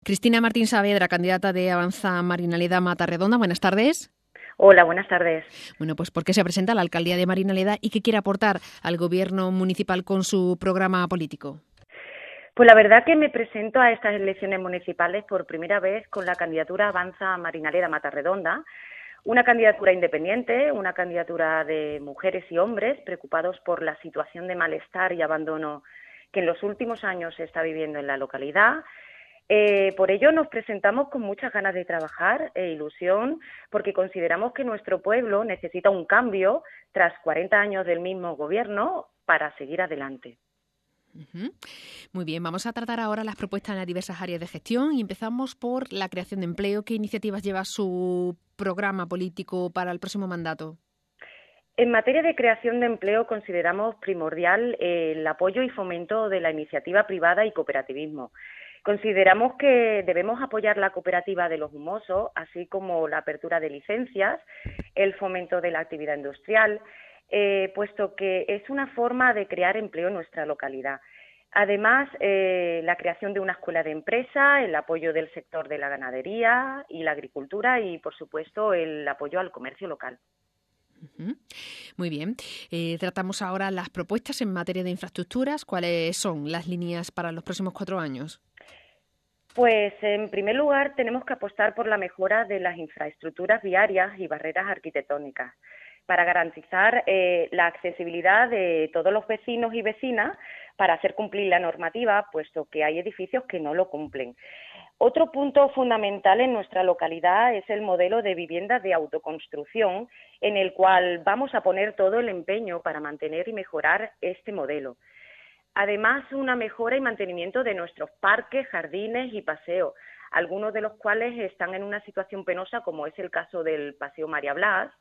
Cristina Martín Saavedra, candidata de Avanza Marinaleda Matarredonda. Buenas tardes. Hola, buenas tardes. Bueno, pues ¿por qué se presenta a la alcaldía de Marinaleda y qué quiere aportar al gobierno municipal con su programa político? Pues la verdad que me presento a estas elecciones municipales por primera vez con la candidatura Avanza Marinaleda Matarredonda, una candidatura independiente, una candidatura de mujeres y hombres preocupados por la situación de malestar y abandono que en los últimos años se está viviendo en la localidad. Por ello nos presentamos con muchas ganas de trabajar e ilusión, porque consideramos que nuestro pueblo necesita un cambio tras 40 años del mismo gobierno para seguir adelante. Muy bien, vamos a tratar ahora las propuestas en las diversas áreas de gestión y empezamos por la creación de empleo. ¿Qué iniciativas lleva su programa político para el próximo mandato? En materia de creación de empleo consideramos primordial el apoyo y fomento de la iniciativa privada y cooperativismo. Consideramos que debemos apoyar la cooperativa de los humosos, así como la apertura de licencias, el fomento de la actividad industrial, puesto que es una forma de crear empleo en nuestra localidad. Además, la creación de una escuela de empresa, el apoyo del sector de la ganadería y la agricultura y, por supuesto, el apoyo al comercio local. Muy bien. Tratamos ahora las propuestas en materia de infraestructuras. ¿Cuáles son las líneas para los próximos 4 años? Pues, en primer lugar, tenemos que apostar por la mejora de las infraestructuras viarias y barreras arquitectónicas para garantizar la accesibilidad de todos los vecinos y vecinas para hacer cumplir la normativa, puesto que hay edificios que no lo cumplen. Otro punto fundamental en nuestra localidad es el modelo de vivienda de autoconstrucción, en el cual vamos a poner todo el empeño para mantener y mejorar este modelo. Además, una mejora y mantenimiento de nuestros parques, jardines y paseos, algunos de los cuales están en una situación penosa, como es el caso del Paseo María Blas,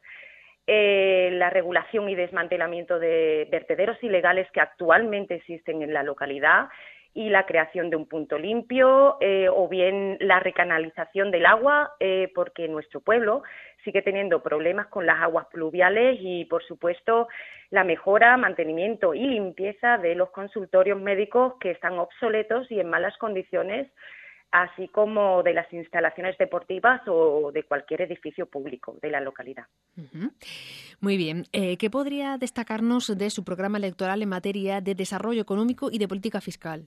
la regulación y desmantelamiento de vertederos ilegales que actualmente existen en la localidad y la creación de un punto limpio o bien la recanalización del agua, porque nuestro pueblo sigue teniendo problemas con las aguas pluviales y, por supuesto, la mejora, mantenimiento y limpieza de los consultorios médicos que están obsoletos y en malas condiciones, así como de las instalaciones deportivas o de cualquier edificio público de la localidad. Muy bien. ¿Qué podría destacarnos de su programa electoral en materia de desarrollo económico y de política fiscal?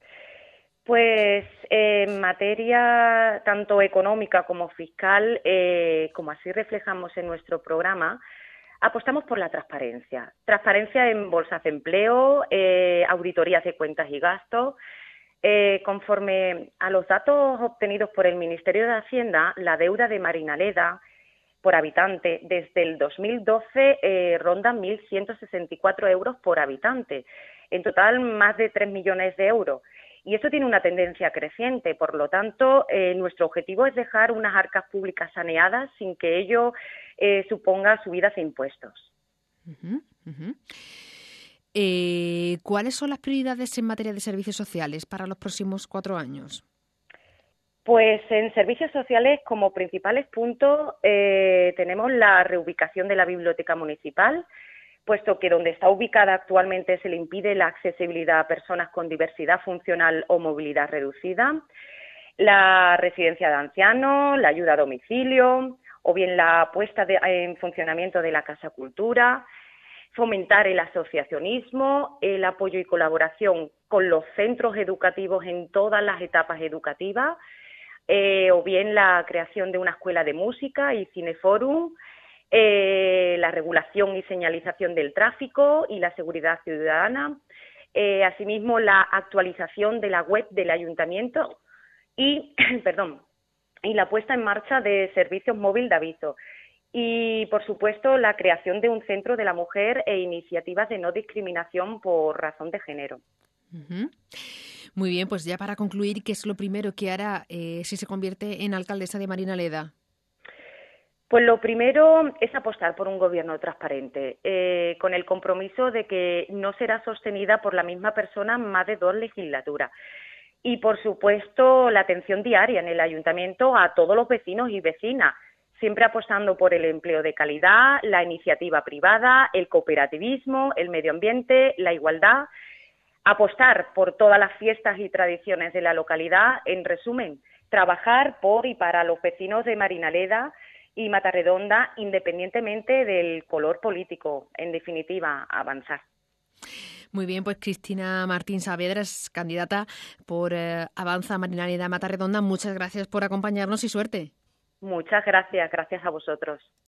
Pues en materia tanto económica como fiscal, como así reflejamos en nuestro programa, apostamos por la transparencia. Transparencia en bolsas de empleo, auditorías de cuentas y gastos. Conforme a los datos obtenidos por el Ministerio de Hacienda, la deuda de Marinaleda por habitante desde el 2012 ronda 1.164 euros por habitante. En total, más de 3 millones de euros. Y esto tiene una tendencia creciente, por lo tanto, nuestro objetivo es dejar unas arcas públicas saneadas sin que ello suponga subidas de impuestos. ¿Cuáles son las prioridades en materia de servicios sociales para los próximos 4 años? Pues en servicios sociales, como principales puntos, tenemos la reubicación de la biblioteca municipal, puesto que donde está ubicada actualmente se le impide la accesibilidad a personas con diversidad funcional o movilidad reducida, la residencia de ancianos, la ayuda a domicilio, o bien la puesta en funcionamiento de la Casa Cultura, fomentar el asociacionismo, el apoyo y colaboración con los centros educativos en todas las etapas educativas, o bien la creación de una escuela de música y cineforum, la regulación y señalización del tráfico y la seguridad ciudadana, asimismo la actualización de la web del ayuntamiento y, y la puesta en marcha de servicios móviles de aviso. Y, por supuesto, la creación de un centro de la mujer e iniciativas de no discriminación por razón de género. Muy bien, pues ya para concluir, ¿qué es lo primero que hará si se convierte en alcaldesa de Marinaleda? Pues lo primero es apostar por un gobierno transparente, con el compromiso de que no será sostenida por la misma persona más de 2 legislaturas. Y, por supuesto, la atención diaria en el ayuntamiento a todos los vecinos y vecinas, siempre apostando por el empleo de calidad, la iniciativa privada, el cooperativismo, el medio ambiente, la igualdad. Apostar por todas las fiestas y tradiciones de la localidad, en resumen, trabajar por y para los vecinos de Marinaleda y Matarredonda, independientemente del color político. En definitiva, avanzar. Muy bien, pues Cristina Martín Saavedra es candidata por Avanza Marinaleda Matarredonda. Muchas gracias por acompañarnos y suerte. Muchas gracias, gracias a vosotros.